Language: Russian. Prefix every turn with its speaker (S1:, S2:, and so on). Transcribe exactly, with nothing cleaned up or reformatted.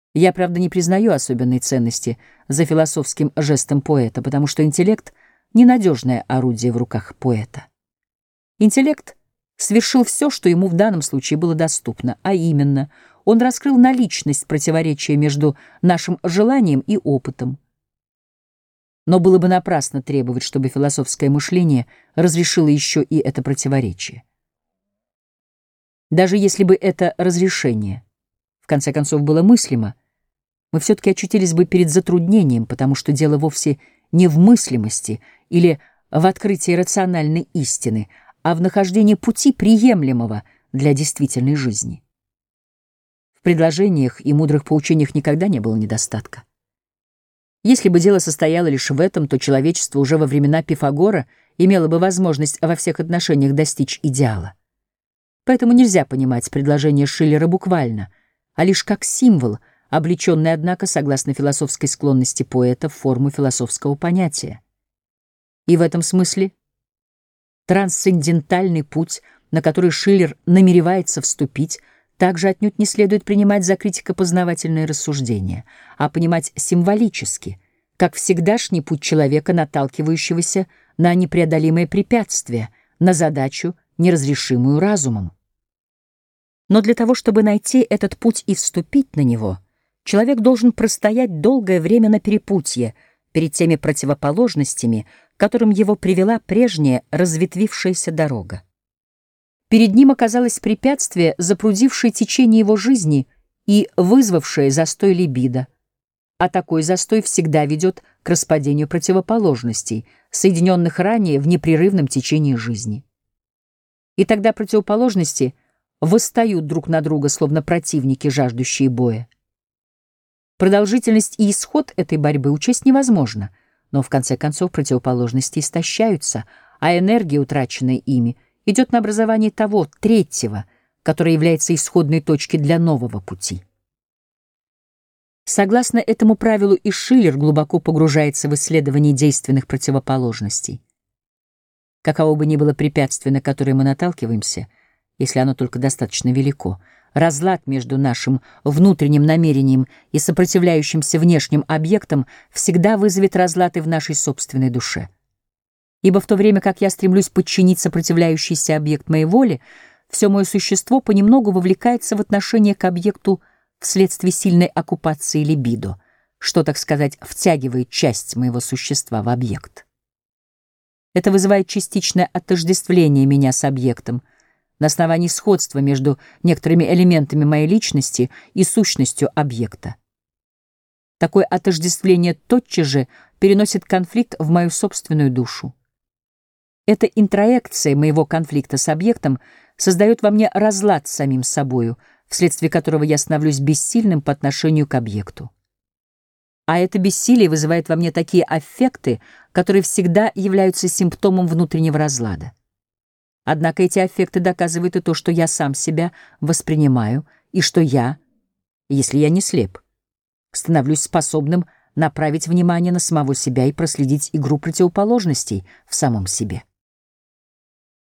S1: Я, правда, не признаю особенной ценности за философским жестом поэта, потому что интеллект — ненадежное орудие в руках поэта. Интеллект совершил все, что ему в данном случае было доступно, а именно, он раскрыл наличность противоречия между нашим желанием и опытом. Но было бы напрасно требовать, чтобы философское мышление разрешило еще и это противоречие. Даже если бы это разрешение, в конце концов, было мыслимо, мы все-таки очутились бы перед затруднением, потому что дело вовсе не в мыслимости или в открытии рациональной истины, а в нахождении пути, приемлемого для действительной жизни. В предложениях и мудрых поучениях никогда не было недостатка. Если бы дело состояло лишь в этом, то человечество уже во времена Пифагора имело бы возможность во всех отношениях достичь идеала. Поэтому нельзя понимать предложение Шиллера буквально, а лишь как символ, облеченный, однако, согласно философской склонности поэта, в форму философского понятия. И в этом смысле трансцендентальный путь, на который Шиллер намеревается вступить, также отнюдь не следует принимать за критико-познавательное рассуждение, а понимать символически, как всегдашний путь человека, наталкивающегося на непреодолимое препятствие, на задачу, неразрешимую разумом. Но для того, чтобы найти этот путь и вступить на него, человек должен простоять долгое время на перепутье перед теми противоположностями, к которым его привела прежняя разветвившаяся дорога. Перед ним оказалось препятствие, запрудившее течение его жизни и вызвавшее застой либидо. А такой застой всегда ведет к распадению противоположностей, соединенных ранее в непрерывном течении жизни. И тогда противоположности восстают друг на друга, словно противники, жаждущие боя. Продолжительность и исход этой борьбы учесть невозможно, но в конце концов противоположности истощаются, а энергия, утраченная ими, идет на образование того, третьего, который является исходной точкой для нового пути. Согласно этому правилу и Шиллер глубоко погружается в исследование действенных противоположностей. Каково бы ни было препятствие, на которое мы наталкиваемся, если оно только достаточно велико, разлад между нашим внутренним намерением и сопротивляющимся внешним объектом всегда вызовет разлад и в нашей собственной душе. Ибо в то время как я стремлюсь подчинить сопротивляющийся объект моей воле, все мое существо понемногу вовлекается в отношение к объекту вследствие сильной оккупации либидо, что, так сказать, втягивает часть моего существа в объект. Это вызывает частичное отождествление меня с объектом на основании сходства между некоторыми элементами моей личности и сущностью объекта. Такое отождествление тотчас же переносит конфликт в мою собственную душу. Эта интроекция моего конфликта с объектом создает во мне разлад с самим собою, вследствие которого я становлюсь бессильным по отношению к объекту. А это бессилие вызывает во мне такие аффекты, которые всегда являются симптомом внутреннего разлада. Однако эти аффекты доказывают и то, что я сам себя воспринимаю, и что я, если я не слеп, становлюсь способным направить внимание на самого себя и проследить игру противоположностей в самом себе.